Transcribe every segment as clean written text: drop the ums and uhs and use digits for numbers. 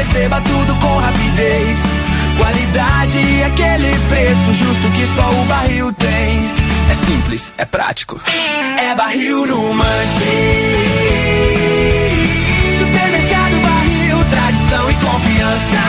receba tudo com rapidez. Qualidade e aquele preço justo que só o Barril tem. É simples, é prático, é Barril no Mante. Supermercado Barril, tradição e confiança.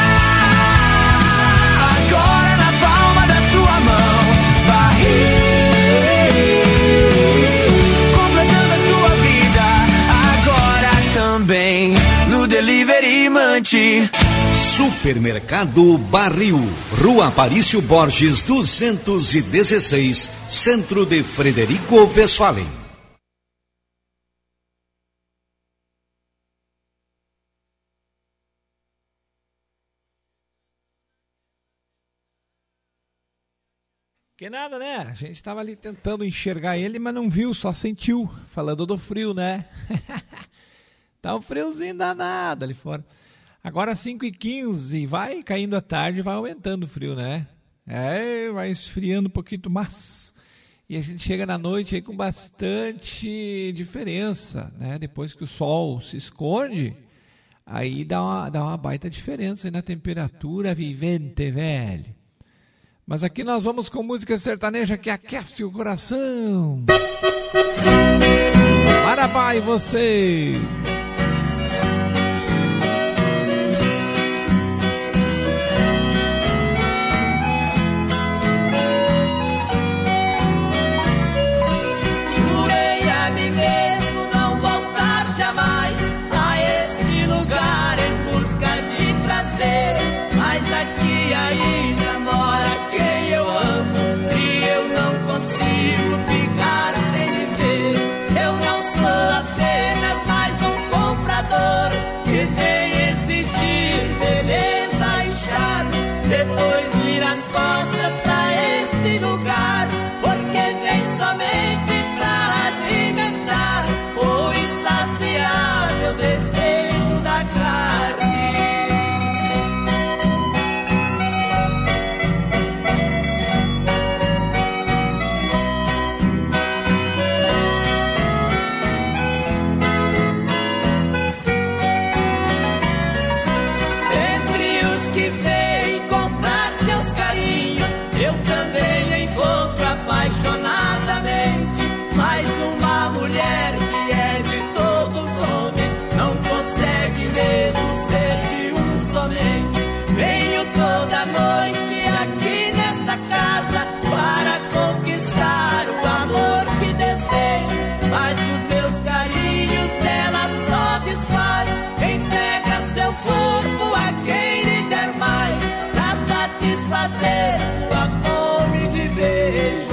Agora na palma da sua mão. Barril, completando a sua vida. Agora também no Delivery Mante. Supermercado Barril, Rua Aparício Borges 216, Centro de Frederico Westphalen. Que nada, né? A gente estava ali tentando enxergar ele, mas não viu, só sentiu. Falando do frio, né? Tá um friozinho danado ali fora. Agora 5h15, vai caindo a tarde, vai aumentando o frio, né? Vai esfriando um pouquinho mais. E a gente chega na noite aí com bastante diferença, né? Depois que o sol se esconde, aí dá uma baita diferença aí na temperatura vivente, velho. Mas aqui nós vamos com música sertaneja que aquece o coração. Marabá e você! Mas aqui ainda mora quem eu amo e eu não consigo ficar sem me ver. Eu não sou apenas mais um comprador que tem exigir beleza e charme, depois vir as costas pra este lugar, porque vem somente pra alimentar o insaciável desejo da carne. Apaixonadamente, mas uma mulher que é de todos os homens não consegue mesmo ser de um somente. Venho toda noite aqui nesta casa para conquistar o amor que desejo, mas dos meus carinhos ela só desfaz. Entrega seu corpo a quem lhe der mais, pra satisfazer sua fome de beijo.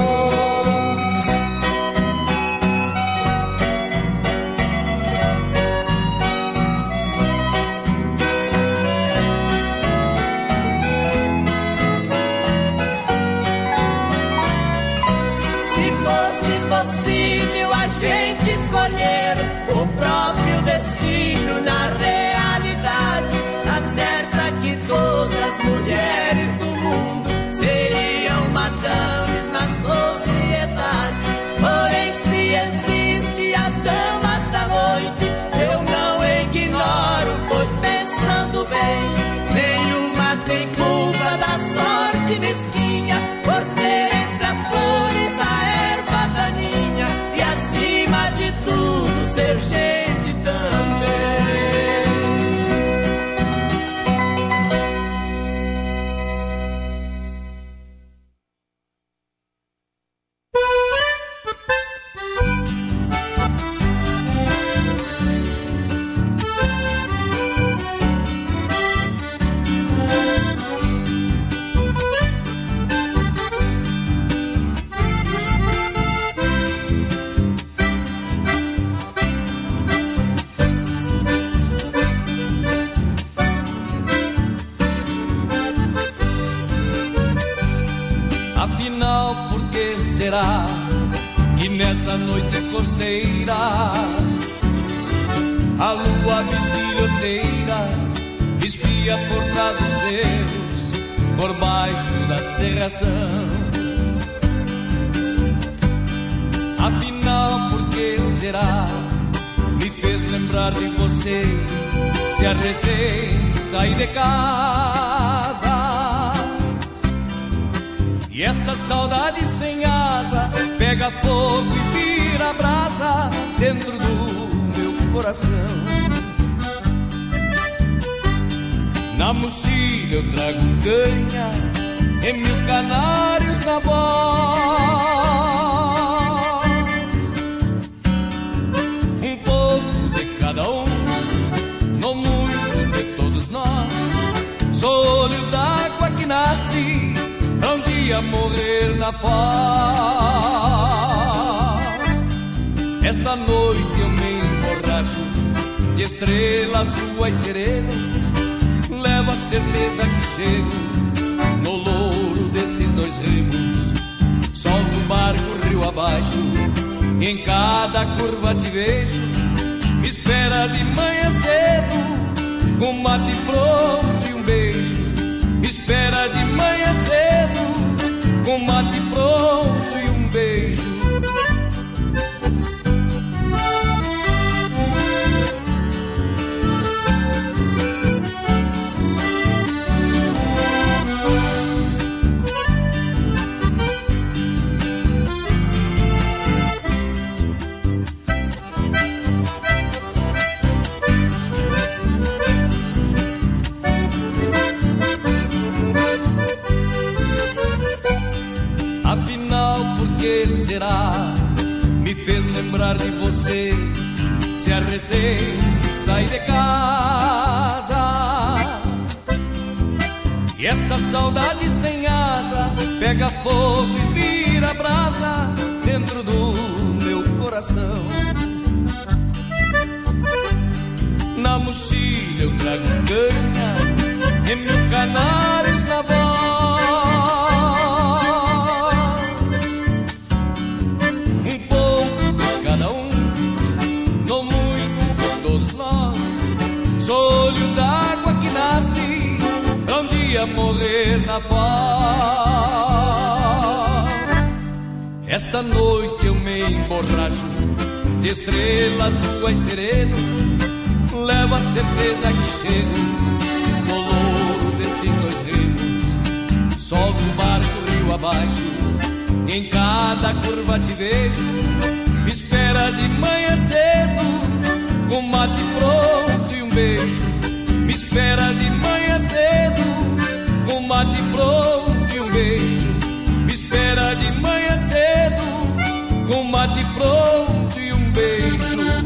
Possível a gente escolher o próprio destino na realidade, tá certa que todas as mulheres do mundo seriam madames na sociedade. Porém, se existe as damas da noite, eu não ignoro, pois pensando bem, nenhuma tem culpa da sorte mesquinha por ser entre as flores a erva daninha e acima de tudo ser gente também. Afinal, por que será que nessa noite costeira a lua bisbilhoteira espia por travesseiros por baixo da serração? Afinal, por que será me fez lembrar de você, se a recém saí de casa. E essa saudade sem asa pega fogo e vira brasa dentro do meu coração. Na mochila eu trago canha e 1000 canários na voz. Um pouco de cada um, não muito de todos nós. Sou olho d'água que nasce pra um dia morrer na paz. Esta noite eu me emborracho de estrelas, lua e sereno. Levo a certeza que chego no louro destes 2 remos. Solto o barco rio abaixo, e em cada curva te vejo. Me espera de manhã cedo, com mate pronto e um beijo. Me espera de manhã cedo, com mate pronto e um beijo. Me fez lembrar de você, se a recém sai de casa. E essa saudade sem asa pega fogo e vira brasa dentro do meu coração. Na mochila eu trago canha e 1000 canários na voz. Olho d'água que nasce pra um dia morrer na paz. Esta noite eu me emborracho de estrelas, lua e sereno. Levo a certeza que chego no louro destes 2 remos. Solto o barco rio abaixo, em cada curva te vejo. Me espera de manhã cedo, com mate pronto e um beijo. Me espera de manhã cedo, com mate pronto e um beijo. Me espera de manhã cedo, com mate pronto e um beijo.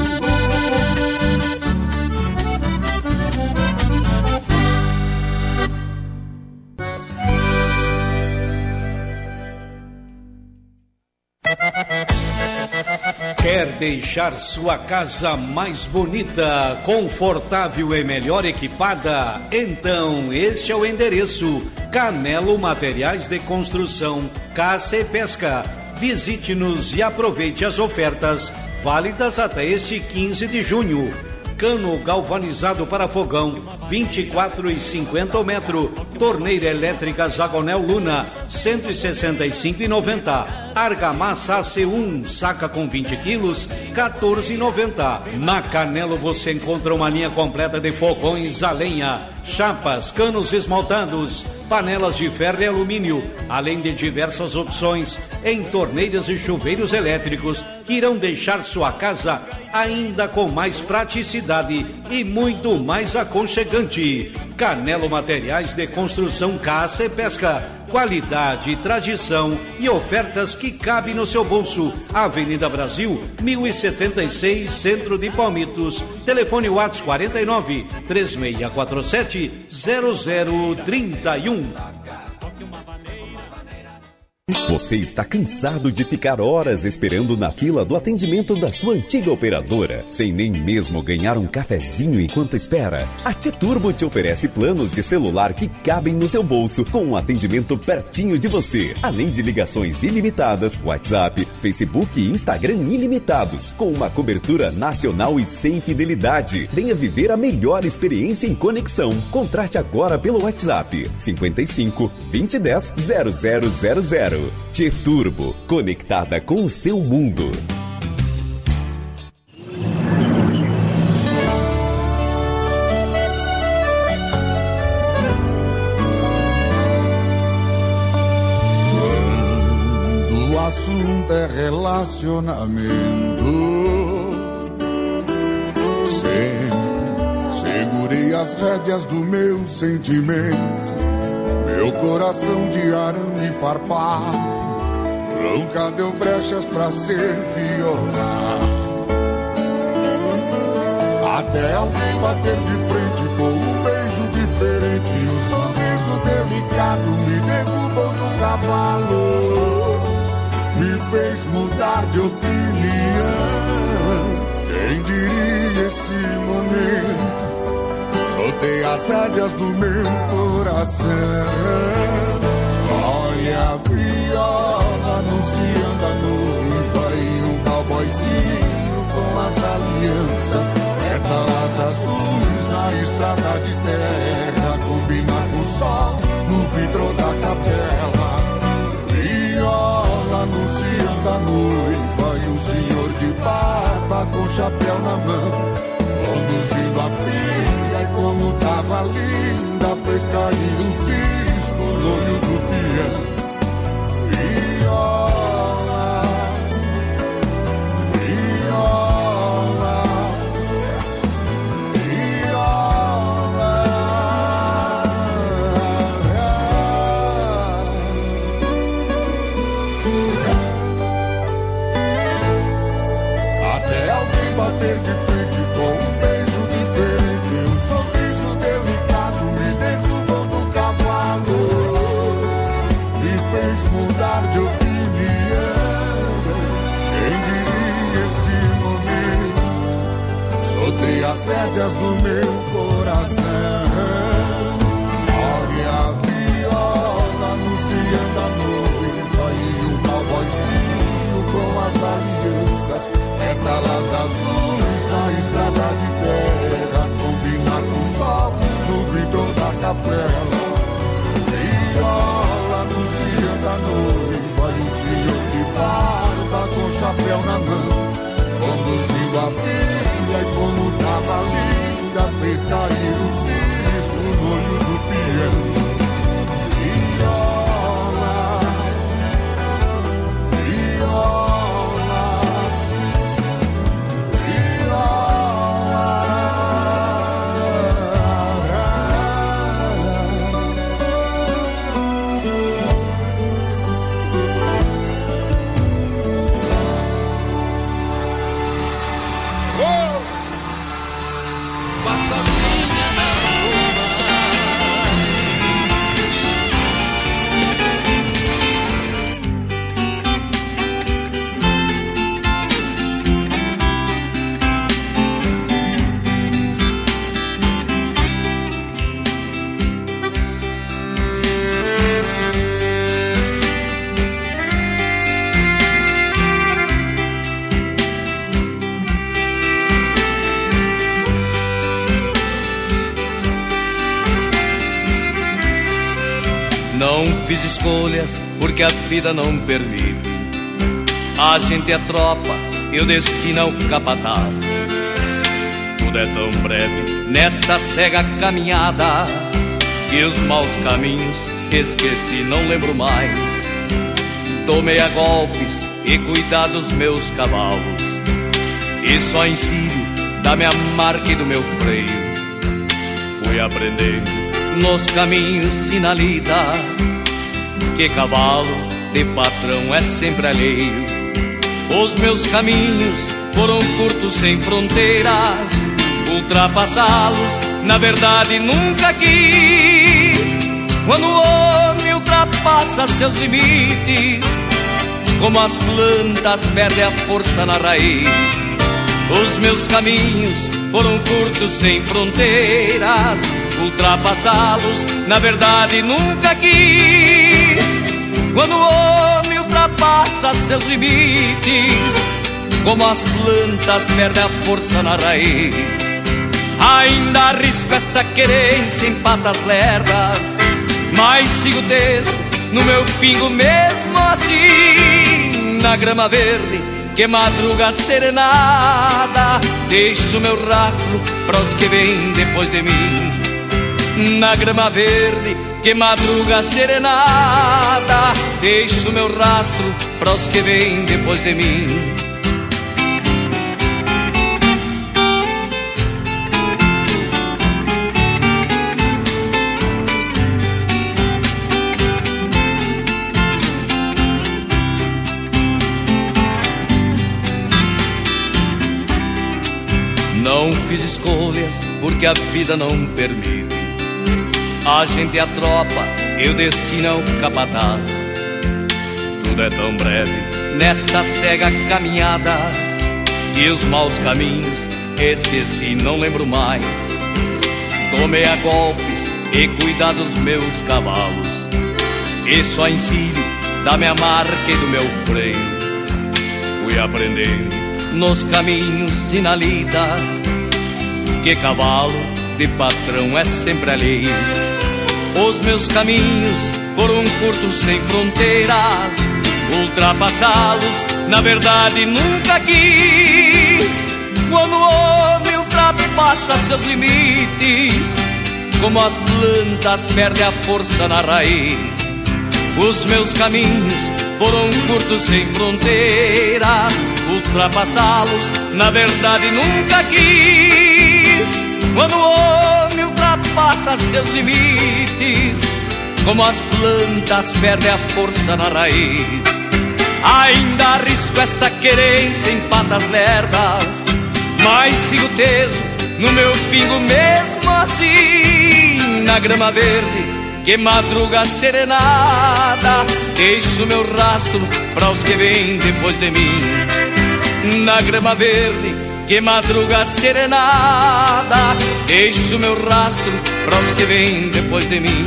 Quer deixar sua casa mais bonita, confortável e melhor equipada? Então este é o endereço: Canelo Materiais de Construção, Caça e Pesca. Visite-nos e aproveite as ofertas válidas até este 15 de junho. Cano galvanizado para fogão, 24,50 o metro. Torneira elétrica Zagonel Luna, 165,90. Argamassa AC1, saca com 20 quilos, 14,90. Na Canelo você encontra uma linha completa de fogões a lenha, chapas, canos esmaltados, panelas de ferro e alumínio, além de diversas opções em torneiras e chuveiros elétricos que irão deixar sua casa ainda com mais praticidade e muito mais aconchegante. Canelo Materiais de Construção, Caça e Pesca. Qualidade, tradição e ofertas que cabem no seu bolso. Avenida Brasil, 1076, Centro de Palmitos. Telefone WhatsApp 49 3647 0031. Você está cansado de ficar horas esperando na fila do atendimento da sua antiga operadora, sem nem mesmo ganhar um cafezinho enquanto espera? A T-Turbo te oferece planos de celular que cabem no seu bolso, com um atendimento pertinho de você, além de ligações ilimitadas, WhatsApp, Facebook e Instagram ilimitados, com uma cobertura nacional e sem fidelidade. Venha viver a melhor experiência em conexão. Contrate agora pelo WhatsApp 55 2010 0000. T-Turbo, conectada com o seu mundo. assunto é relacionamento. Segurei as rédeas do meu sentimento, meu coração de arame farpado nunca deu brechas pra ser violado. Até alguém bater de frente com um beijo diferente, um sorriso delicado me derrubou do cavalo, me fez mudar de opinião. Quem diria esse momento? Soltei as rédeas do meu coração. Olha a viola anunciando a noiva e um cowboyzinho com as alianças, pétalas azuis na estrada de terra, combinar com o sol no vidro da capela. Viola anunciando a noiva e um senhor de barba com chapéu na mão, conduzindo a filha, e como tava linda, fez cair um cisco no olho do peão. Viola, viola, viola. Até alguém bater de frente com um beijo diferente, um sorriso delicado me derrubou do cavalo, me fez mudar de opinião. Quem diria esse momento? Soltei as rédeas do meu coração. Olha a viola anunciando a noiva e um cowboyzinho com as alianças, pétalas azuis na estrada de terra, combinar com o sol no vidro da capela. Viola anunciando a noiva e o senhor de barba com chapéu na mão, conduzindo a filha, e como tava linda, fez cair o cisco no olho do peão. Viola, viola, Não fiz escolhas porque a vida não permite. A gente é tropa e o destino é o capataz. Tudo é tão breve nesta cega caminhada, e os maus caminhos esqueci, não lembro mais. Tomei a golpes e cuidar dos meus cavalos, e só ensino da minha marca e do meu freio. Fui aprendendo nos caminhos sinalida que cavalo de patrão é sempre alheio. Os meus caminhos foram curtos sem fronteiras, ultrapassá-los na verdade nunca quis. Quando o homem ultrapassa seus limites, como as plantas perdem a força na raiz. Os meus caminhos foram curtos sem fronteiras, ultrapassá-los na verdade nunca quis. Quando o homem ultrapassa seus limites, como as plantas perdem a força na raiz. Ainda arrisco esta querência em patas lerdas, mas sigo teso no meu pingo mesmo assim. Na grama verde que madruga serenada, deixo meu rastro para os que vêm depois de mim. Na grama verde que madruga serenada, deixo meu rastro para os que vêm depois de mim. Não fiz escolhas porque a vida não permite. A gente é a tropa, eu destino ao capataz. Tudo é tão breve nesta cega caminhada, e os maus caminhos esqueci, não lembro mais. Tomei a golpes e cuidar dos meus cavalos, e só ensino da minha marca e do meu freio. Fui aprendendo nos caminhos e na lida que cavalo de patrão é sempre alheio. Os meus caminhos foram curtos sem fronteiras, ultrapassá-los na verdade nunca quis. Quando o homem ultrapassa seus limites, como as plantas perdem a força na raiz. Os meus caminhos foram curtos sem fronteiras, ultrapassá-los na verdade nunca quis. Quando o homem ultrapassa seus limites, como as plantas perdem a força na raiz. Ainda arrisco esta querência em patas lerdas, mas sigo teso no meu pingo mesmo assim. Na grama verde que madruga serenada, deixo meu rastro para os que vêm depois de mim. Na grama verde que madruga serenada, deixo meu rastro para os que vêm depois de mim.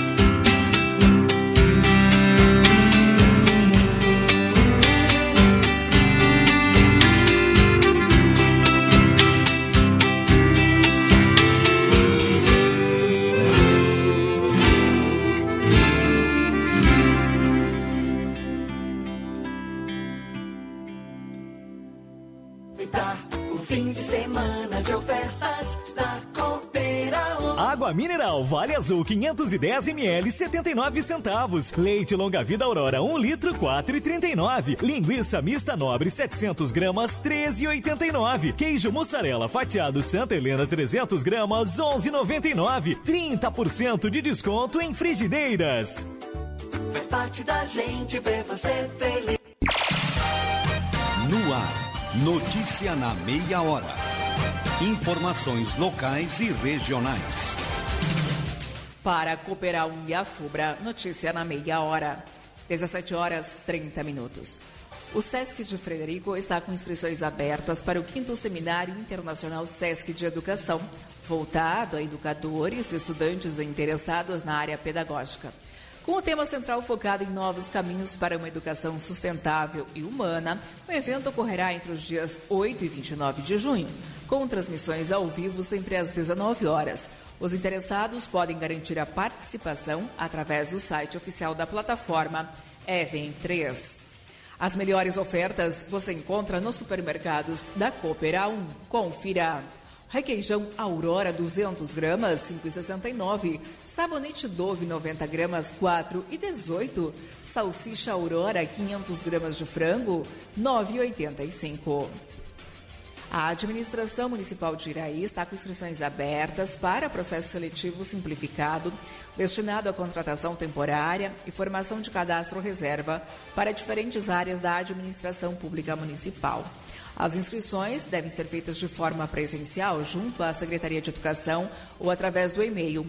Água mineral Vale Azul 510 ml 79 centavos. Leite longa vida Aurora 1 litro 4,39. Linguiça mista nobre 700 gramas 13,89. Queijo mussarela fatiado Santa Helena 300 gramas 11,99. 30% de desconto em frigideiras. Faz parte da gente ver você feliz. No ar, notícia na meia hora. Informações locais e regionais. Para Cooperar e a FUBRA, notícia na meia hora. 17 horas 30 minutos. O SESC de Frederico está com inscrições abertas para o 5º Seminário Internacional SESC de Educação, voltado a educadores e estudantes interessados na área pedagógica. Com o tema central focado em novos caminhos para uma educação sustentável e humana, o evento ocorrerá entre os dias 8 e 29 de junho, com transmissões ao vivo sempre às 19 horas. Os interessados podem garantir a participação através do site oficial da plataforma Event3. As melhores ofertas você encontra nos supermercados da Cooperar 1. Confira. Requeijão Aurora 200 gramas, 5,69. Sabonete Dove 90 gramas, 4,18. Salsicha Aurora 500 gramas de frango, 9,85. A Administração Municipal de Iraí está com inscrições abertas para processo seletivo simplificado, destinado à contratação temporária e formação de cadastro reserva para diferentes áreas da administração pública municipal. As inscrições devem ser feitas de forma presencial junto à Secretaria de Educação ou através do e-mail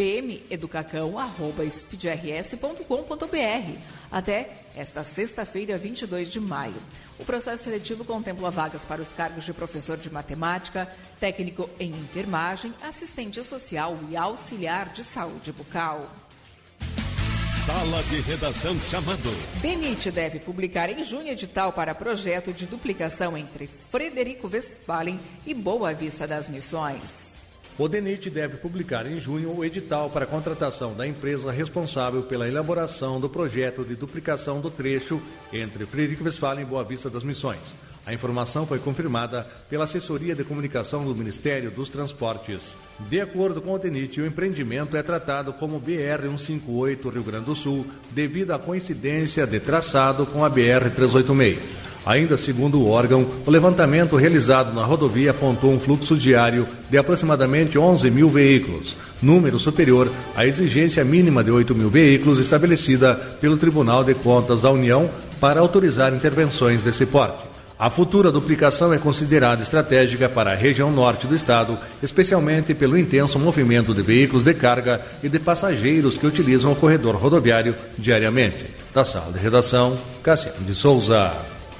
pmeducacão@speedrs.com.br até esta sexta-feira, 22 de maio. O processo seletivo contempla vagas para os cargos de professor de matemática, técnico em enfermagem, assistente social e auxiliar de saúde bucal. Sala de redação chamando. DENIT deve publicar em junho edital para projeto de duplicação entre Frederico Westphalen e Boa Vista das Missões. O DENIT deve publicar em junho o edital para a contratação da empresa responsável pela elaboração do projeto de duplicação do trecho entre Frederico Westphalen e Boa Vista das Missões. A informação foi confirmada pela Assessoria de Comunicação do Ministério dos Transportes. De acordo com o DENIT, o empreendimento é tratado como BR-158 Rio Grande do Sul, devido à coincidência de traçado com a BR-386. Ainda segundo o órgão, o levantamento realizado na rodovia apontou um fluxo diário de aproximadamente 11 mil veículos, número superior à exigência mínima de 8 mil veículos estabelecida pelo Tribunal de Contas da União para autorizar intervenções desse porte. A futura duplicação é considerada estratégica para a região norte do estado, especialmente pelo intenso movimento de veículos de carga e de passageiros que utilizam o corredor rodoviário diariamente. Da sala de redação, Cassiano de Souza.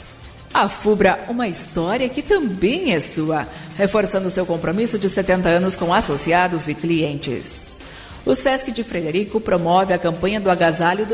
A FUBRA, uma história que também é sua, reforçando seu compromisso de 70 anos com associados e clientes. O Sesc de Frederico promove a campanha do Agasalho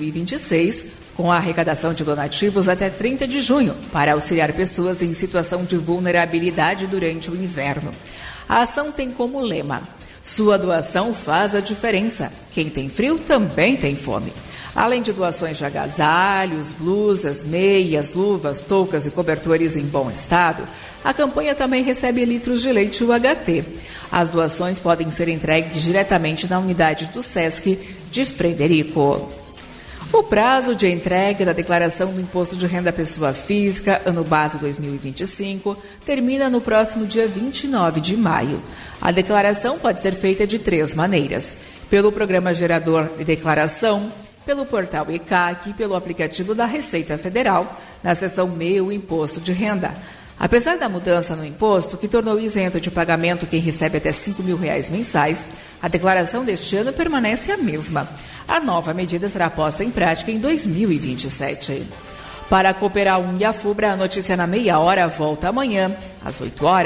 2026, com a arrecadação de donativos até 30 de junho, para auxiliar pessoas em situação de vulnerabilidade durante o inverno. A ação tem como lema: sua doação faz a diferença. Quem tem frio também tem fome. Além de doações de agasalhos, blusas, meias, luvas, toucas e cobertores em bom estado, a campanha também recebe litros de leite UHT. As doações podem ser entregues diretamente na unidade do Sesc de Frederico. O prazo de entrega da declaração do Imposto de Renda à Pessoa Física, ano base 2025, termina no próximo dia 29 de maio. A declaração pode ser feita de 3 maneiras: pelo Programa Gerador de Declaração, pelo portal ECAC e pelo aplicativo da Receita Federal, na seção Meu Imposto de Renda. Apesar da mudança no imposto, que tornou isento de pagamento quem recebe até R$5 mil mensais, a declaração deste ano permanece a mesma. A nova medida será posta em prática em 2027. Para a Cooperar 1 e a FUBRA, a notícia na meia hora volta amanhã, às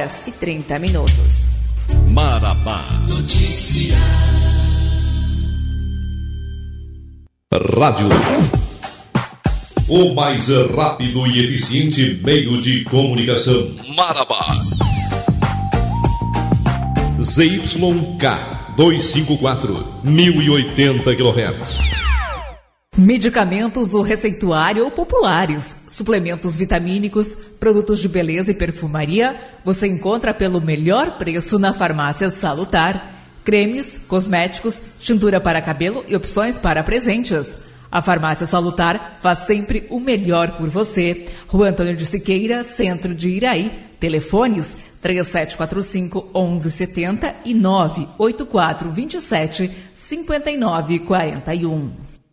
8h30. Marabá. Notícia. Rádio. O mais rápido e eficiente meio de comunicação. Marabá. ZYK 254, 1080 kHz. Medicamentos do receituário ou populares, suplementos vitamínicos, produtos de beleza e perfumaria, você encontra pelo melhor preço na Farmácia Salutar. Cremes, cosméticos, tintura para cabelo e opções para presentes. A Farmácia Salutar faz sempre o melhor por você. Rua Antônio de Siqueira, centro de Iraí. Telefones 3745-1170 e 98427-5941.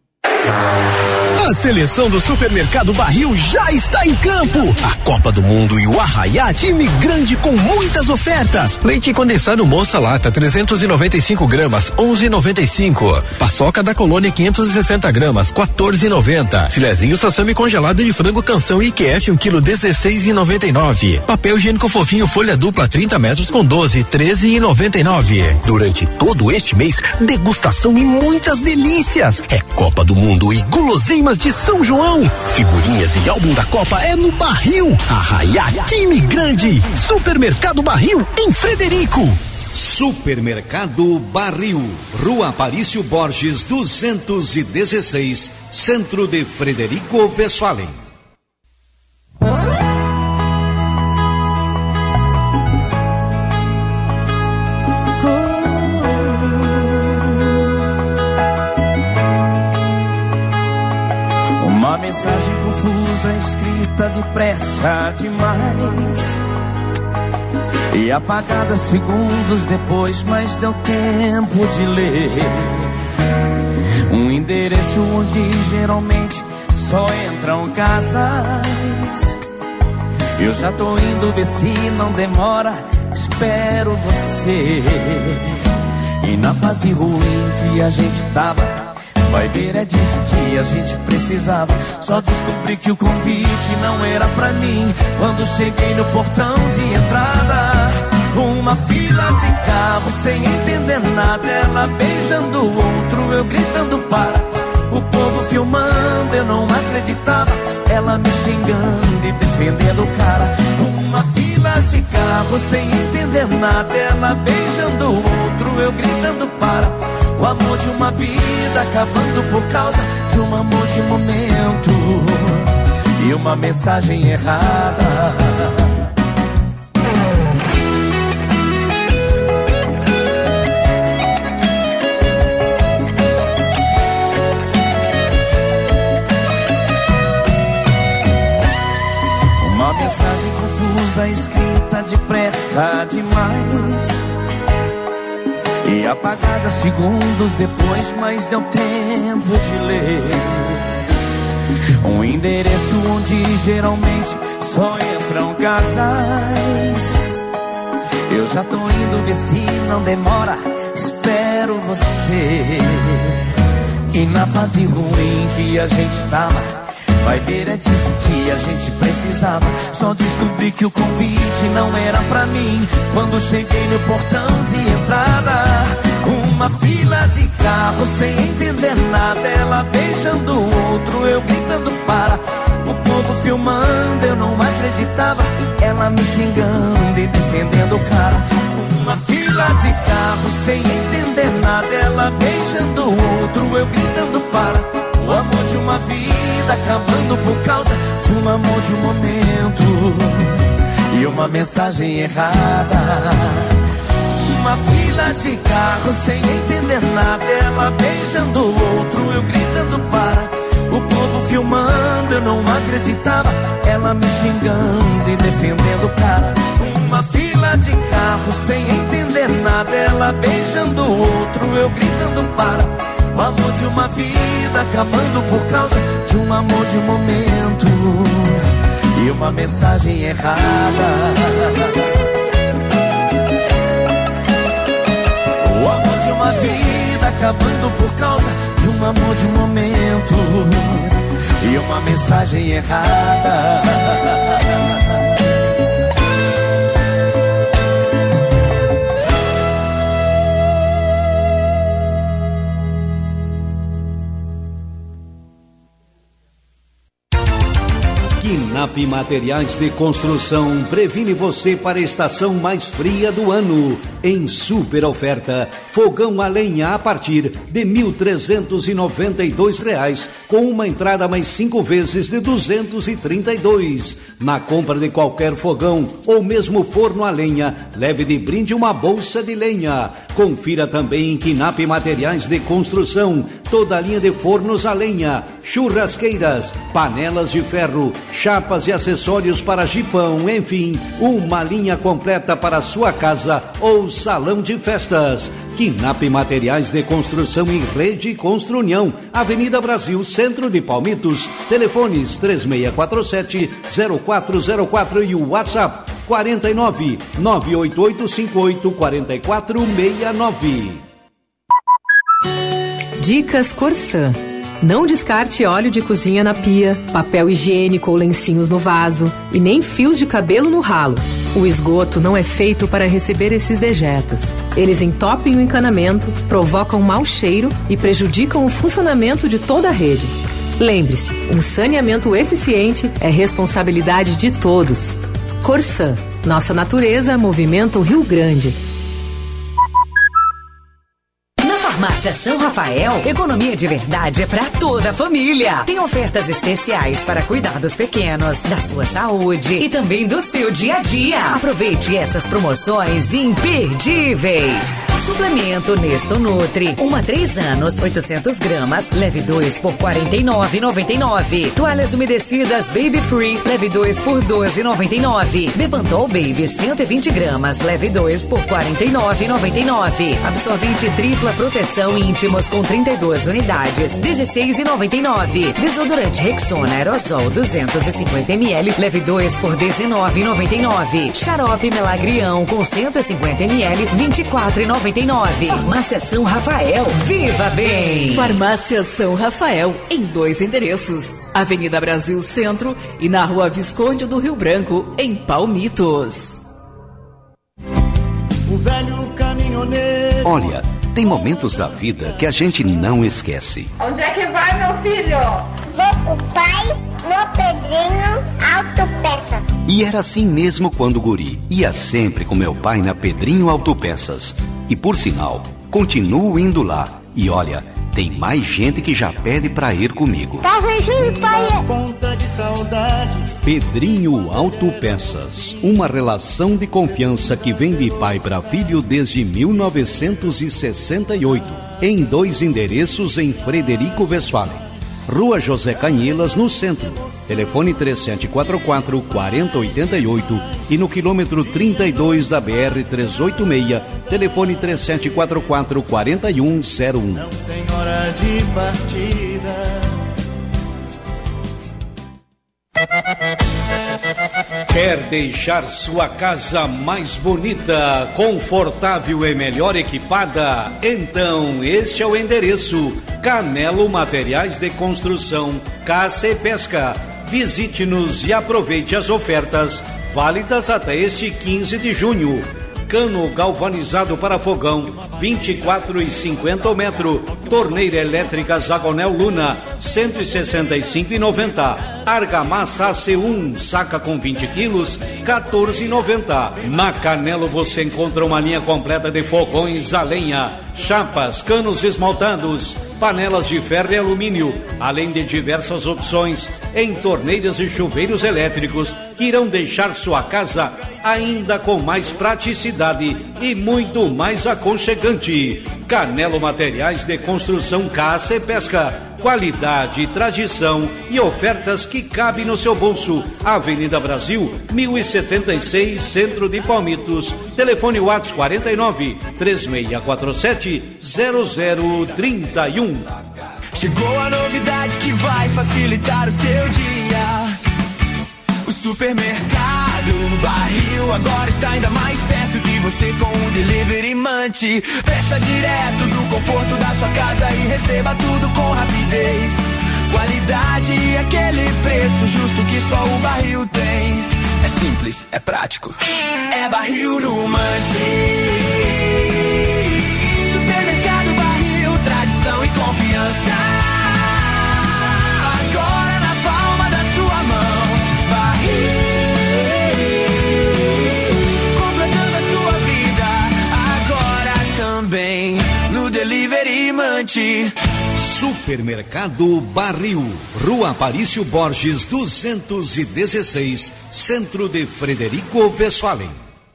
A seleção do Supermercado Barril já está em campo. A Copa do Mundo e o Arraiá, time grande com muitas ofertas. Leite condensado Moça Lata 395 gramas, 11,95. Paçoca da Colônia 560 gramas, 14,90. Filezinho Sassami congelado de frango Canção IQF 1 kg, 16,99. Papel higiênico fofinho folha dupla 30 metros com 12, 13,99. Durante todo este mês, degustação e muitas delícias. É Copa do Mundo e guloseimas de São João. Figurinhas e álbum da Copa é no Barril. Arraiá, time grande. Supermercado Barril, em Frederico. Supermercado Barril, Rua Aparício Borges 216, Centro de Frederico Westphalen. Uma mensagem confusa, escrita depressa demais e apagada segundos depois, mas deu tempo de ler. Um endereço onde geralmente só entram casais. Eu já tô indo ver se não demora, espero você. E na fase ruim que a gente tava, vai ver, é disso que a gente precisava. Só descobri que o convite não era pra mim quando cheguei no portão de entrada. Uma fila de carro sem entender nada, ela beijando o outro, eu gritando para. O povo filmando, eu não acreditava. Ela me xingando e defendendo o cara. Uma fila de carro sem entender nada, ela beijando o outro, eu gritando para. O amor de uma vida acabando por causa de um amor de momento e uma mensagem errada. E apagada segundos depois, mas deu tempo de ler um endereço onde geralmente só entram casais. Eu já tô indo ver se não demora, espero você. E na fase ruim que a gente tava, vai ver, é disso que a gente precisava. Só descobri que o convite não era pra mim quando cheguei no portão de entrada. Uma fila de carro sem entender nada, ela beijando o outro, eu gritando para. O povo filmando, eu não acreditava, ela me xingando e defendendo o cara. Uma fila de carro sem entender nada, ela beijando o outro, eu gritando para. O amor de uma vida acabando por causa de um amor de um momento e uma mensagem errada. Uma fila de carro sem entender nada, ela beijando o outro, eu gritando para. O povo filmando, eu não acreditava, ela me xingando e defendendo o cara. Uma fila de carro sem entender nada, ela beijando o outro, eu gritando para. O amor de uma vida acabando por causa de um amor de um momento e uma mensagem errada. O amor de uma vida acabando por causa de um amor de um momento e uma mensagem errada. Quinap Materiais de Construção previne você para a estação mais fria do ano. Em super oferta, fogão a lenha a partir de R$ 1.392, com uma entrada mais 5 vezes de R$ 232. Na compra de qualquer fogão ou mesmo forno a lenha, leve de brinde uma bolsa de lenha. Confira também em Quinap Materiais de Construção toda a linha de fornos a lenha, churrasqueiras, panelas de ferro, chapas e acessórios para jipão, enfim, uma linha completa para sua casa ou salão de festas. Quinap Materiais de Construção em Rede Construnião, Avenida Brasil, Centro de Palmitos. Telefones 3647-0404 e o WhatsApp 49 98858 4469. Dicas Corsã. Não descarte óleo de cozinha na pia, papel higiênico ou lencinhos no vaso e nem fios de cabelo no ralo. O esgoto não é feito para receber esses dejetos. Eles entopem o encanamento, provocam mau cheiro e prejudicam o funcionamento de toda a rede. Lembre-se, um saneamento eficiente é responsabilidade de todos. Corsã, nossa natureza movimenta o Rio Grande. Farmácia São Rafael, economia de verdade é para toda a família. Tem ofertas especiais para cuidar dos pequenos, da sua saúde e também do seu dia a dia. Aproveite essas promoções imperdíveis. Suplemento Nesto Nutri, 1 a 3 anos, 800 gramas, leve 2 por R$ 49,99. Toalhas umedecidas Baby Free, leve 2 por R$ 12,99. Bepantol Baby, 120 gramas, leve 2 por R$ 49,99. Absorvente tripla proteção íntimos com 32 unidades, R$ 16,99. Desodorante Rexona Aerosol 250 ml, leve 2 por R$ 19,99. Xarope Melagrião com 150 ml, R$ 24,99. Farmácia São Rafael, viva bem! Farmácia São Rafael, em 2 endereços: Avenida Brasil Centro e na Rua Visconde do Rio Branco, em Palmitos. O velho caminhoneiro. Olha, tem momentos da vida que a gente não esquece. Onde é que vai, meu filho? Vou com o pai no Pedrinho Autopeças. E era assim mesmo quando guri. Ia sempre com meu pai na Pedrinho Autopeças. E por sinal, continuo indo lá. E olha, tem mais gente que já pede pra ir comigo. Tá vendo, pai? Ponta de saudade. Pedrinho Autopeças, uma relação de confiança que vem de pai para filho desde 1968, em 2 endereços em Frederico Westphalen. Rua José Canhilas, no centro. Telefone 3744-4088 e no quilômetro 32 da BR-386, telefone 3744-4101. Não tem hora de partida. Quer deixar sua casa mais bonita, confortável e melhor equipada? Então este é o endereço: Canelo Materiais de Construção, Caça e Pesca. Visite-nos e aproveite as ofertas válidas até este 15 de junho. Cano galvanizado para fogão, 24,50 o metro. Torneira elétrica Zagonel Luna, 165,90. Argamassa AC1, saca com 20 quilos, 14,90. Na Canelo você encontra uma linha completa de fogões a lenha, chapas, canos esmaltados, panelas de ferro e alumínio, além de diversas opções em torneiras e chuveiros elétricos que irão deixar sua casa ainda com mais praticidade e muito mais aconchegante. Canelo Materiais de Construção, Caça e Pesca. Qualidade, tradição e ofertas que cabem no seu bolso. Avenida Brasil, 1076, Centro de Palmitos. Telefone WhatsApp 49 3647 0031. Chegou a novidade que vai facilitar o seu dia. O supermercado Barril agora está ainda mais perto de você com o Delivery Munch. Peça direto do conforto da sua casa e receba tudo com rapidez. Qualidade e aquele preço justo que só o Barril tem. É simples, é prático, é Barril no Munch. Supermercado Barril, tradição e confiança. Agora na palma da sua mão. Barril, completando a sua vida. Agora também no Delivery Munch. Supermercado Barril, Rua Aparício Borges 216, Centro de Frederico Westphalen.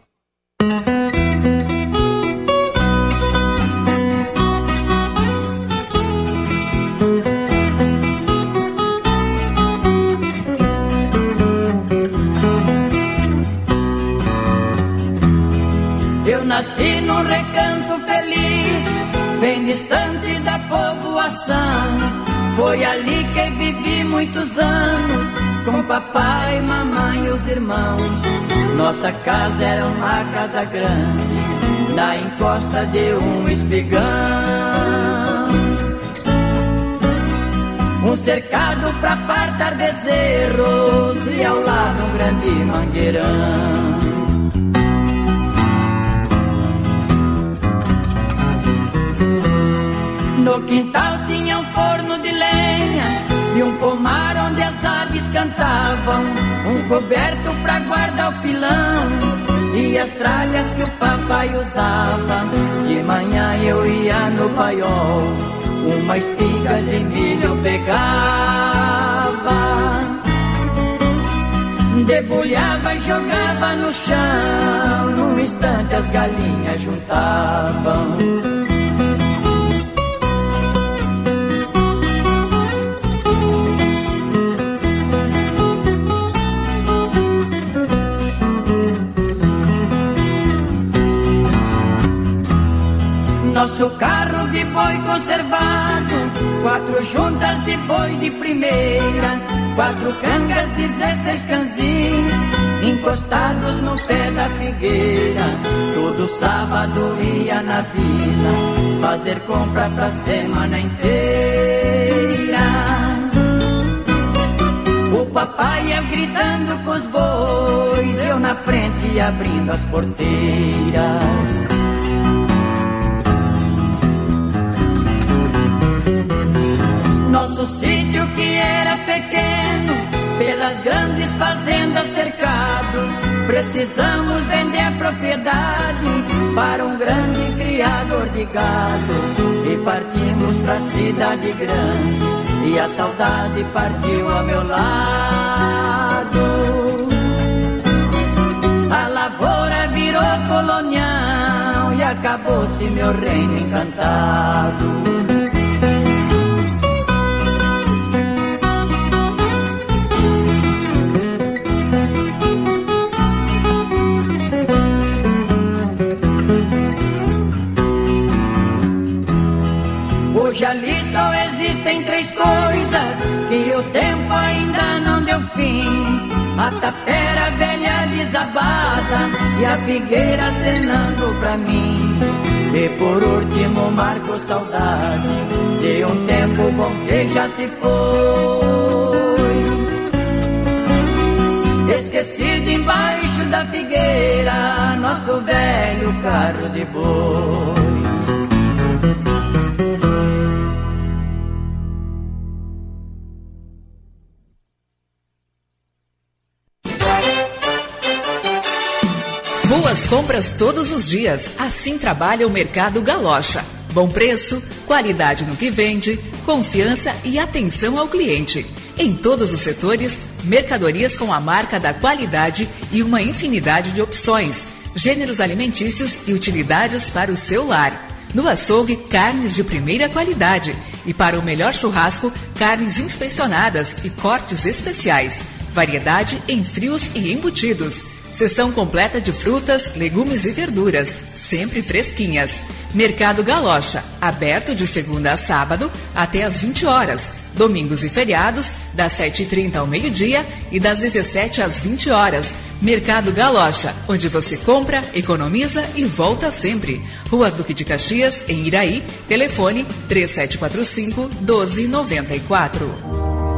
Eu nasci num recanto feliz, bem distante da povoação. Foi ali que vivi muitos anos, com papai, mamãe e os irmãos. Nossa casa era uma casa grande, na encosta de um espigão. Um cercado pra fartar bezerros e ao lado um grande mangueirão. No quintal tinha um forno de lenha e um pomar onde as aves cantavam, um coberto pra guardar o pilão e as tralhas que o papai usava. De manhã eu ia no paiol, uma espiga de milho pegava, debulhava e jogava no chão, num instante as galinhas juntavam. Nosso carro de boi conservado, 4 juntas de boi de primeira, 4 cangas, 16 canzins, encostados no pé da figueira. Todo sábado ia na vila, fazer compra pra semana inteira. O papai ia gritando com os bois, eu na frente abrindo as porteiras. Nosso sítio que era pequeno, pelas grandes fazendas cercado, precisamos vender a propriedade para um grande criador de gado. E partimos pra cidade grande, e a saudade partiu ao meu lado. A lavoura virou colonial e acabou-se meu reino encantado. Hoje ali só existem três coisas que o tempo ainda não deu fim: a tapera velha desabada e a figueira acenando pra mim. E por último marco saudade de um tempo bom que já se foi, esquecido embaixo da figueira, nosso velho carro de boi. Boas compras todos os dias, assim trabalha o Mercado Galocha. Bom preço, qualidade no que vende, confiança e atenção ao cliente. Em todos os setores, mercadorias com a marca da qualidade e uma infinidade de opções, gêneros alimentícios e utilidades para o seu lar. No açougue, carnes de primeira qualidade. E para o melhor churrasco, carnes inspecionadas e cortes especiais. Variedade em frios e embutidos. Seção completa de frutas, legumes e verduras, sempre fresquinhas. Mercado Galocha, aberto de segunda a sábado até às 20 horas. Domingos e feriados, das 7h30 ao meio-dia e das 17 às 20 horas. Mercado Galocha, onde você compra, economiza e volta sempre. Rua Duque de Caxias, em Iraí. Telefone 3745-1294.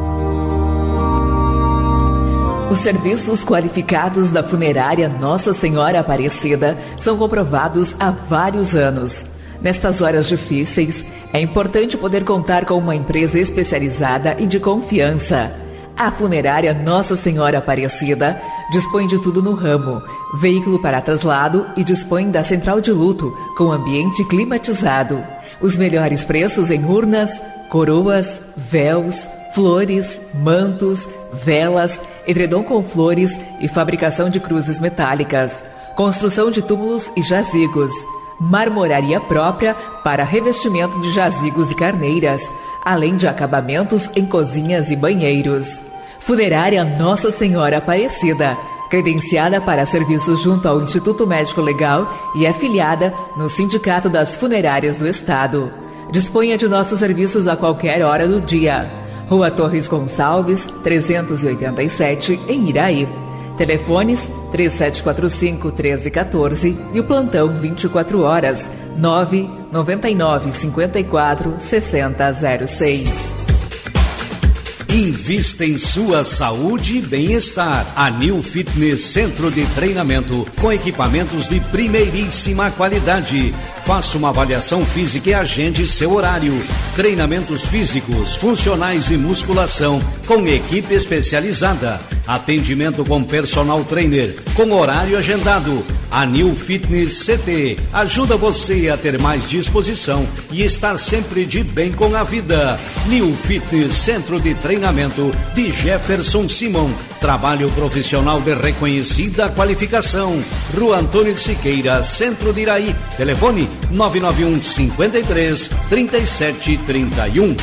Os serviços qualificados da funerária Nossa Senhora Aparecida são comprovados há vários anos. Nestas horas difíceis, é importante poder contar com uma empresa especializada e de confiança. A funerária Nossa Senhora Aparecida dispõe de tudo no ramo, veículo para traslado e dispõe da central de luto com ambiente climatizado. Os melhores preços em urnas, coroas, véus, flores, mantos, velas, edredom com flores e fabricação de cruzes metálicas, construção de túmulos e jazigos, marmoraria própria para revestimento de jazigos e carneiras, além de acabamentos em cozinhas e banheiros. Funerária Nossa Senhora Aparecida, credenciada para serviços junto ao Instituto Médico Legal e afiliada no Sindicato das Funerárias do Estado. Disponha de nossos serviços a qualquer hora do dia. Rua Torres Gonçalves, 387, em Iraí. Telefones 3745-1314 e o plantão 24 horas, 999-54-6006. Invista em sua saúde e bem-estar. A New Fitness Centro de Treinamento com equipamentos de primeiríssima qualidade. Faça uma avaliação física e agende seu horário. Treinamentos físicos, funcionais e musculação com equipe especializada. Atendimento com personal trainer, com horário agendado. A New Fitness CT ajuda você a ter mais disposição e estar sempre de bem com a vida. New Fitness Centro de Treinamento de Jefferson Simon. Trabalho profissional de reconhecida qualificação. Rua Antônio de Siqueira, Centro de Iraí. Telefone 991 53 37 31.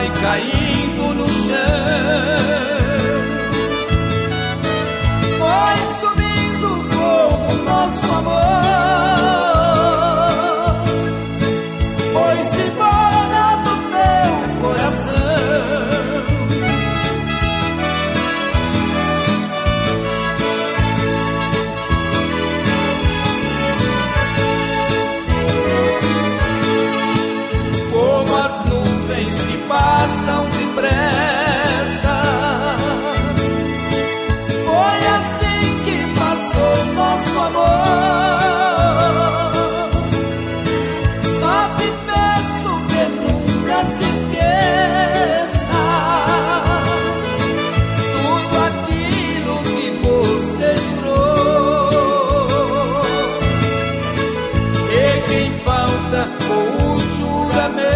caindo no chão. Foi sumindo como nosso amor, foi-se embora do teu coração. Como as nuvens que passam depressa, foi assim que passou nosso amor. Só te peço que nunca se esqueça tudo aquilo que você jurou. E quem falta com o juramento,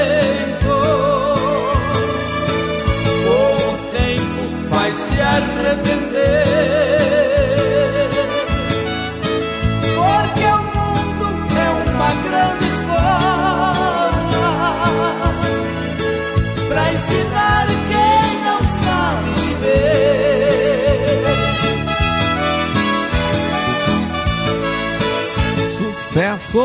com o tempo vai se arrepender. Porque o mundo é uma grande escola pra ensinar quem não sabe viver. Sucesso!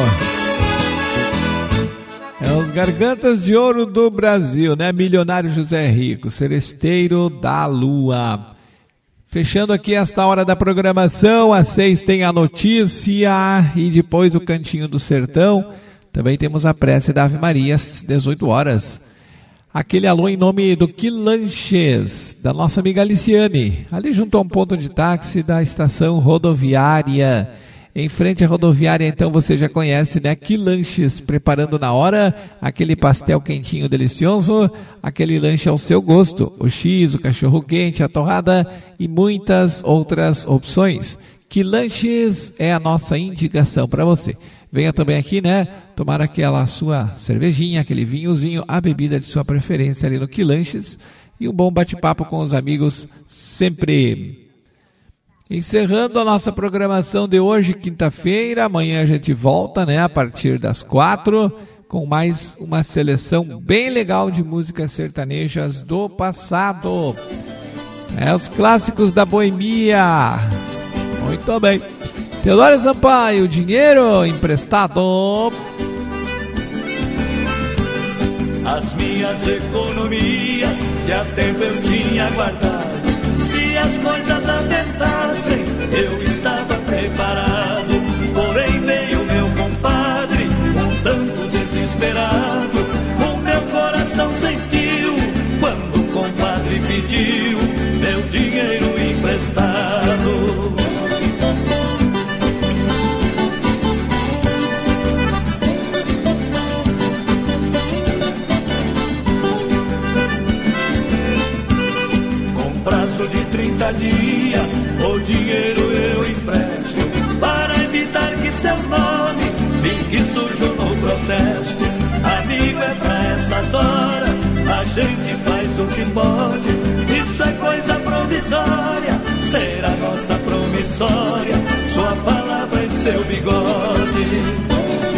É os Gargantas de Ouro do Brasil, né? Milionário José Rico, Seresteiro da Lua. Fechando aqui esta hora da programação, às 6 tem a notícia e depois o Cantinho do Sertão. Também temos a prece da Ave Maria às 18 horas. Aquele alô em nome do Quilanches, da nossa amiga Aliciane, ali junto a um ponto de táxi da estação rodoviária. Em frente à rodoviária, então, você já conhece, né? Quilanches, preparando na hora aquele pastel quentinho delicioso, aquele lanche ao seu gosto, o X, o cachorro quente, a torrada e muitas outras opções. Quilanches é a nossa indicação para você. Venha também aqui, né? Tomar aquela sua cervejinha, aquele vinhozinho, a bebida de sua preferência ali no Quilanches e um bom bate-papo com os amigos sempre. Encerrando a nossa programação de hoje, quinta-feira. Amanhã a gente volta, né, a partir das 4, com mais uma seleção bem legal de músicas sertanejas do passado. Os clássicos da boemia. Muito bem. Teodoro Sampaio, dinheiro emprestado. As minhas economias que há tempo eu tinha guardado, se as coisas apertassem, eu estava preparado. Porém veio meu compadre, um tanto desesperado. O meu coração sentiu quando o compadre pediu meu dinheiro emprestado. Prazo de 30 dias, o dinheiro eu empresto, para evitar que seu nome fique sujo no protesto. Amigo, é pra essas horas, a gente faz o que pode. Isso é coisa provisória, será nossa promissória, sua palavra em seu bigode.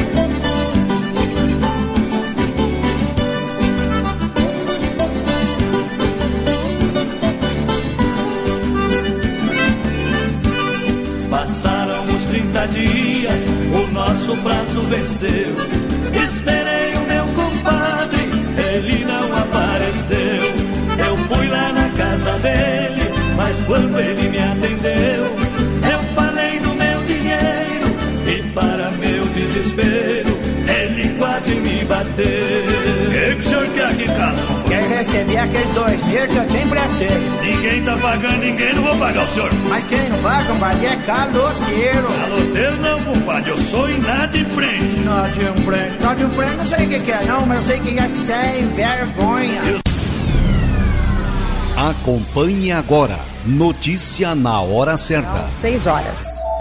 Passaram os 30 dias, o nosso prazo venceu. Esperei o meu compadre, ele não apareceu. Eu fui lá na casa dele, mas quando ele me atendeu, eu falei do meu dinheiro e para meu desespero, ele quase me bateu. O que o senhor quer aqui em casa? Quer receber aqueles 2 mil que eu te emprestei. Ninguém tá pagando ninguém, não vou pagar o senhor. Mas quem não paga, compadre, é caloteiro. Caloteiro não, compadre, eu sou inadimplente. Inadimplente? Inadimplente não sei o que é não, mas eu sei que é sem vergonha. Acompanhe agora, notícia na hora certa. 6 horas.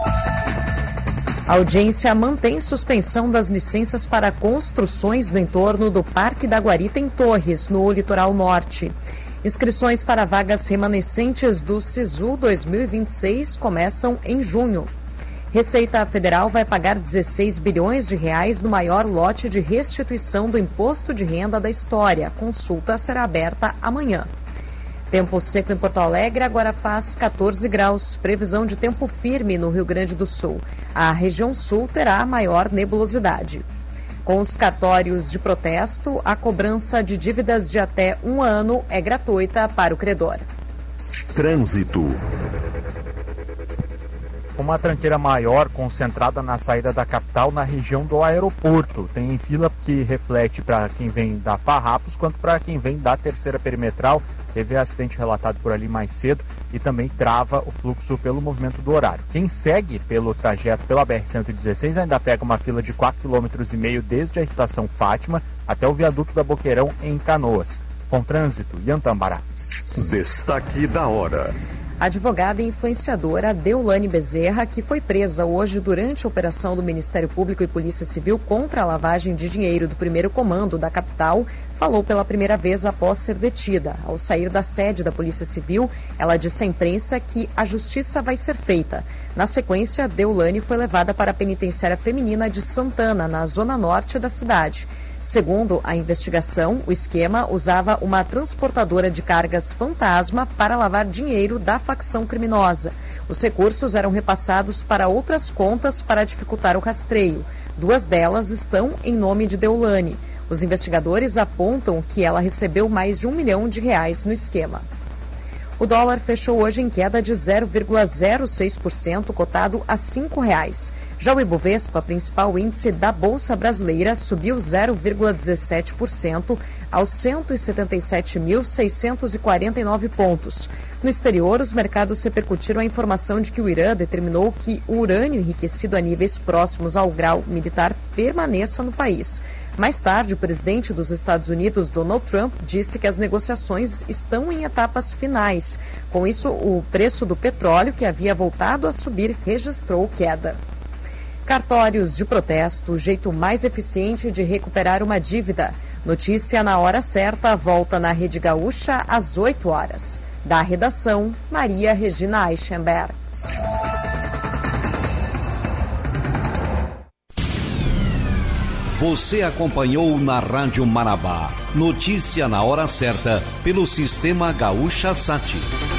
A audiência mantém suspensão das licenças para construções no entorno do Parque da Guarita em Torres, no litoral norte. Inscrições para vagas remanescentes do SISU 2026 começam em junho. Receita Federal vai pagar 16 bilhões de reais no maior lote de restituição do imposto de renda da história. A consulta será aberta amanhã. Tempo seco em Porto Alegre, agora faz 14 graus. Previsão de tempo firme no Rio Grande do Sul. A região sul terá maior nebulosidade. Com os cartórios de protesto, a cobrança de dívidas de até 1 ano é gratuita para o credor. Trânsito. Uma tranqueira maior concentrada na saída da capital na região do aeroporto. Tem fila que reflete para quem vem da Farrapos quanto para quem vem da terceira perimetral. Teve acidente relatado por ali mais cedo e também trava o fluxo pelo movimento do horário. Quem segue pelo trajeto pela BR-116 ainda pega uma fila de 4,5 km desde a estação Fátima até o viaduto da Boqueirão em Canoas. Com trânsito, Yantambará. Destaque da hora. A advogada e influenciadora Deolane Bezerra, que foi presa hoje durante a operação do Ministério Público e Polícia Civil contra a lavagem de dinheiro do primeiro comando da capital, falou pela primeira vez após ser detida. Ao sair da sede da Polícia Civil, ela disse à imprensa que a justiça vai ser feita. Na sequência, Deolane foi levada para a penitenciária feminina de Santana, na zona norte da cidade. Segundo a investigação, o esquema usava uma transportadora de cargas fantasma para lavar dinheiro da facção criminosa. Os recursos eram repassados para outras contas para dificultar o rastreio. 2 delas estão em nome de Deolane. Os investigadores apontam que ela recebeu mais de R$1 milhão no esquema. O dólar fechou hoje em queda de 0,06%, cotado a R$ 5,00. Já o Ibovespa, principal índice da Bolsa Brasileira, subiu 0,17% aos 177.649 pontos. No exterior, os mercados repercutiram a informação de que o Irã determinou que o urânio enriquecido a níveis próximos ao grau militar permaneça no país. Mais tarde, o presidente dos Estados Unidos, Donald Trump, disse que as negociações estão em etapas finais. Com isso, o preço do petróleo, que havia voltado a subir, registrou queda. Cartórios de protesto, o jeito mais eficiente de recuperar uma dívida. Notícia na hora certa, volta na Rede Gaúcha às 8 horas. Da redação, Maria Regina Eichenberg. Você acompanhou na Rádio Marabá. Notícia na hora certa, pelo Sistema Gaúcha Sat.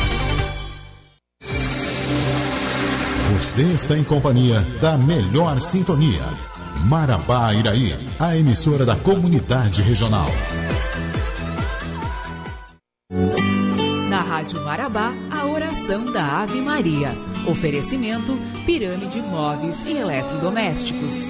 Você está em companhia da melhor sintonia. Marabá Iraí, a emissora da comunidade regional. Na Rádio Marabá, a oração da Ave Maria. Oferecimento, Pirâmide Móveis e Eletrodomésticos.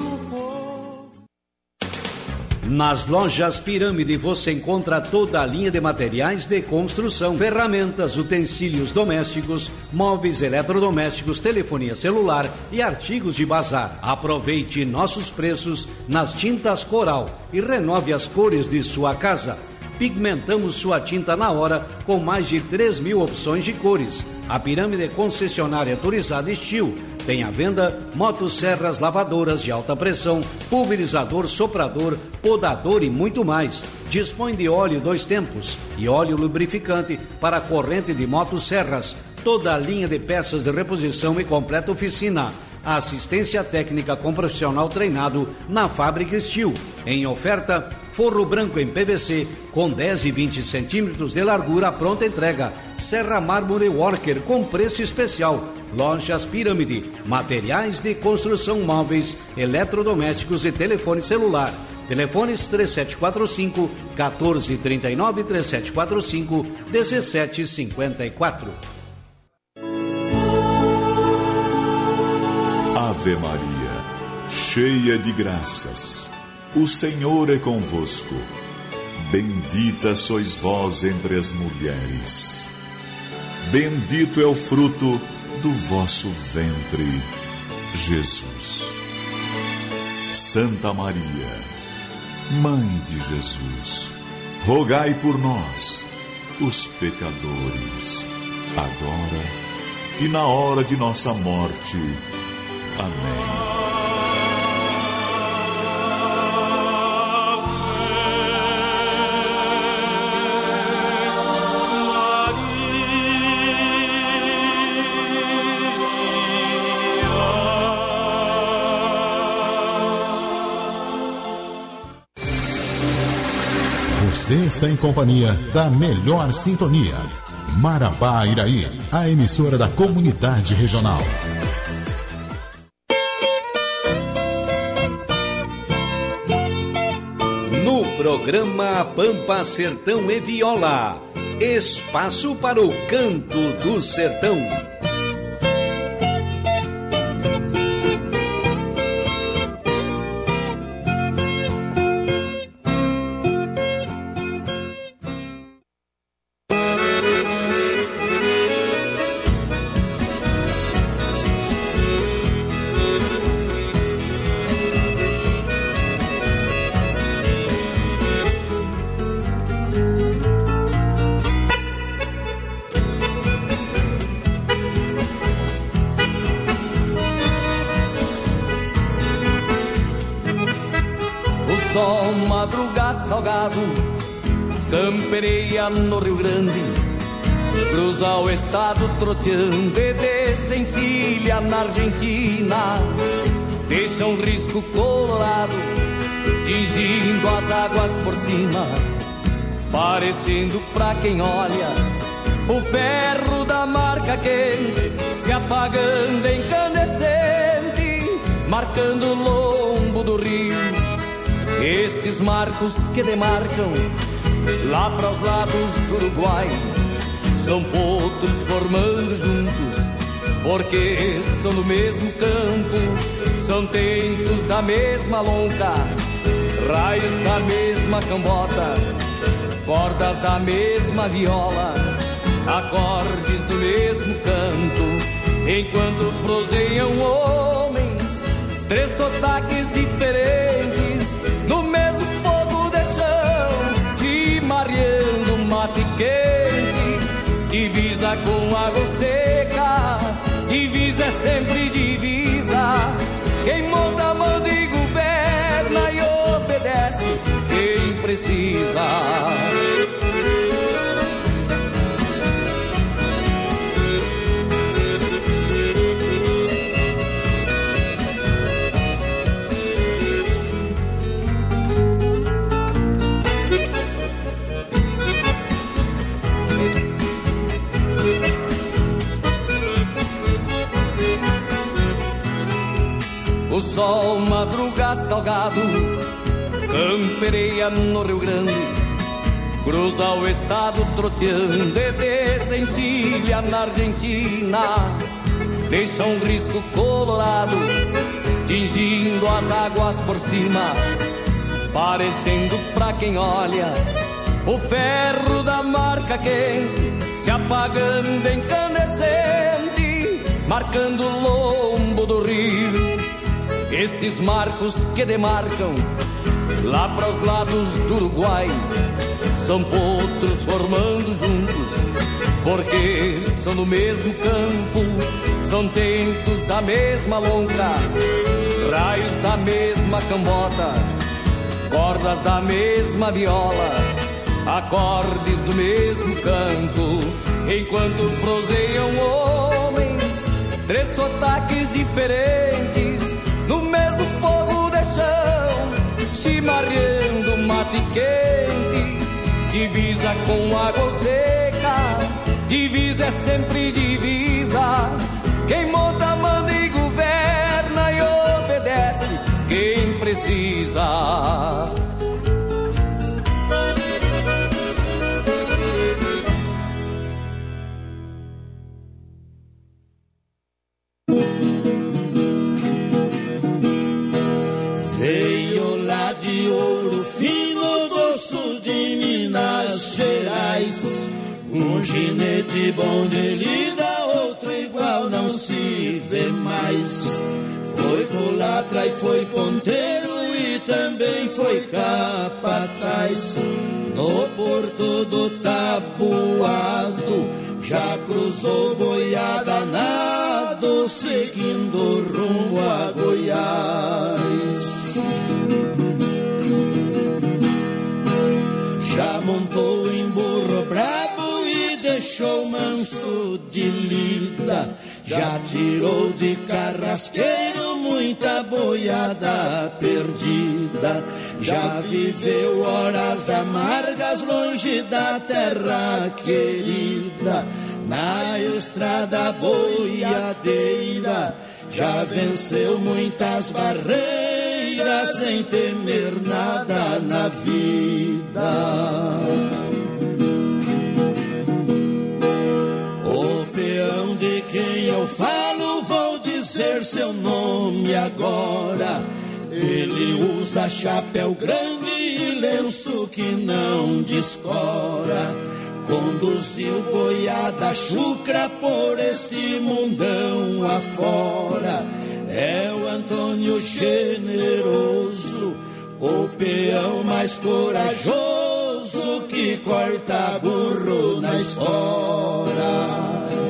Nas lojas Pirâmide você encontra toda a linha de materiais de construção, ferramentas, utensílios domésticos, móveis eletrodomésticos, telefonia celular e artigos de bazar. Aproveite nossos preços nas tintas Coral e renove as cores de sua casa. Pigmentamos sua tinta na hora com mais de 3.000 opções de cores. A Pirâmide concessionária autorizada Estil tem à venda motosserras, lavadoras de alta pressão, pulverizador, soprador, podador e muito mais. Dispõe de óleo 2 tempos e óleo lubrificante para a corrente de motosserras. Toda a linha de peças de reposição e completa oficina. A assistência técnica com profissional treinado na Fábrica Estil. Em oferta, forro branco em PVC com 10 e 20 centímetros de largura, pronta entrega. Serra Mármore Worker com preço especial. Lojas Pirâmide, materiais de construção móveis, eletrodomésticos e telefone celular. Telefones 3745-1439, 3745-1754. Ave Maria, cheia de graças, o Senhor é convosco. Bendita sois vós entre as mulheres. Bendito é o fruto do vosso ventre, Jesus. Santa Maria, Mãe de Jesus, rogai por nós, os pecadores, agora e na hora de nossa morte. Amém. Maria. Você está em companhia da melhor sintonia. Marabá Iraí, a emissora da comunidade regional. No programa Pampa, Sertão e Viola, espaço para o canto do sertão. Salgado, campereia no Rio Grande, cruza o estado troteando e desencilha na Argentina, deixa um risco colorado, tingindo as águas por cima, parecendo pra quem olha o ferro da marca quente, se apagando incandescente, marcando o lombo do rio. Estes marcos que demarcam lá para os lados do Uruguai são potros formando juntos, porque são do mesmo campo, são tentos da mesma lonca, raios da mesma cambota, cordas da mesma viola, acordes do mesmo canto, enquanto proseiam homens, três sotaques diferentes, no mesmo fogo de chão, te mareando mate quente, divisa com água seca, divisa é sempre divisa, quem monta manda e governa e obedece quem precisa. O sol madruga salgado, campereia no Rio Grande, cruza o estado troteando e desencilha na Argentina, deixa um risco colorado, tingindo as águas por cima, parecendo pra quem olha o ferro da marca quente, se apagando incandescente, marcando o lombo do rio. Estes marcos que demarcam lá para os lados do Uruguai são potros formando juntos, porque são do mesmo campo, são tentos da mesma lonca, raios da mesma cambota, cordas da mesma viola, acordes do mesmo canto, enquanto proseiam homens, três sotaques diferentes, no mesmo fogo de chão, chimarreando mate quente, divisa com água seca, divisa é sempre divisa, quem monta manda e governa e obedece quem precisa. Veio lá de Ouro Fino do sul de Minas Gerais, um ginete bom de lida, outro igual não se vê mais. Foi culatra e foi ponteiro e também foi capataz. No porto do Tabuado já cruzou boiada nado, seguindo rumo a Goiás. Já montou em burro bravo e deixou manso de lida, já tirou de carrasqueiro muita boiada perdida, já viveu horas amargas longe da terra querida. Na estrada boiadeira já venceu muitas barreiras sem temer nada na vida. O peão de quem eu falo, vou dizer seu nome agora. Ele usa chapéu grande e lenço que não descora. Conduziu boiada chucra por este mundão afora. É o Antônio Generoso, o peão mais corajoso que corta burro na espora.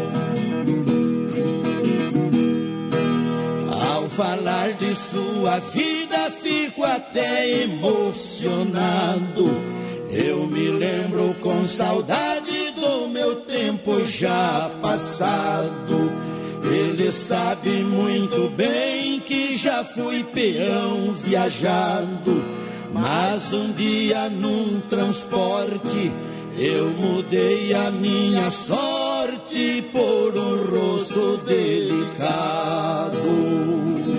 Ao falar de sua vida fico até emocionado. Eu me lembro com saudade do meu tempo já passado. Ele sabe muito bem que já fui peão viajado, mas um dia num transporte eu mudei a minha sorte por um rosto delicado.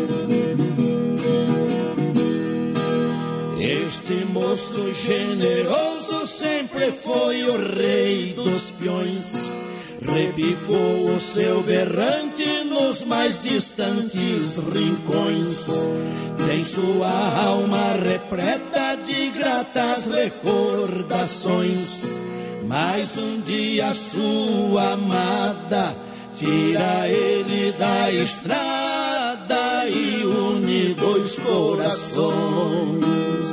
Este moço generoso sempre foi o rei dos peões. Repicou o seu berrante nos mais distantes rincões. Tem sua alma repleta de gratas recordações. Mas um dia sua amada tira ele da estrada e une dois corações.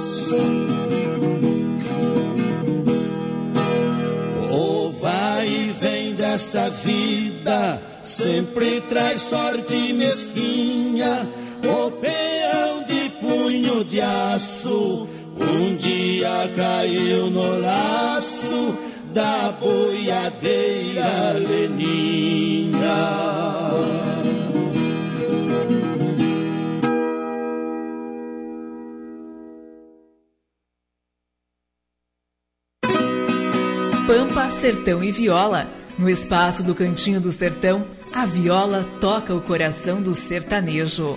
O vai e vem desta vida sempre traz sorte mesquinha. O peão de punho de aço um dia caiu no laço da boiadeira leninha. Pampa, Sertão e Viola. No espaço do Cantinho do Sertão, a viola toca o coração do sertanejo.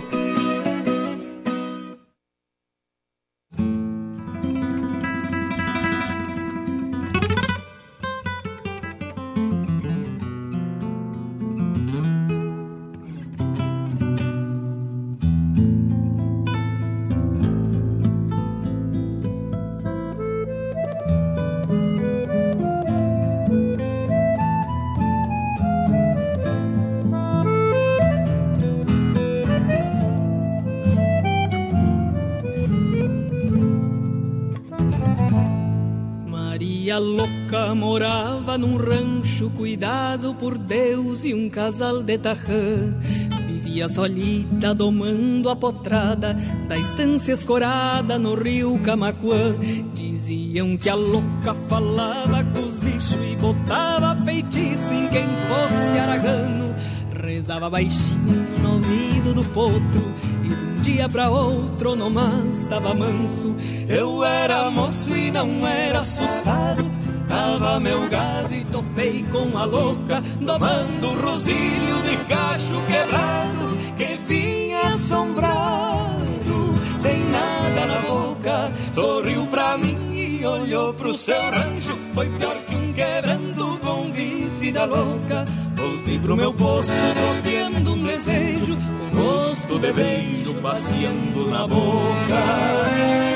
Louca morava num rancho cuidado por Deus e um casal de tarrã. Vivia solita domando a potrada da estância escorada no rio Camaquã. Diziam que a louca falava com os bichos e botava feitiço em quem fosse aragano. Rezava baixinho no ouvido do potro e de um dia pra outro nomás tava manso. Eu era moço e não era assustado, tava meu gado e topei com a louca, domando o rosilho de cacho quebrado que vinha assombrado, sem nada na boca. Sorriu pra mim e olhou pro seu rancho, foi pior que um quebranto convite da louca. Voltei pro meu posto, tropeando um desejo, com gosto de beijo passeando na boca.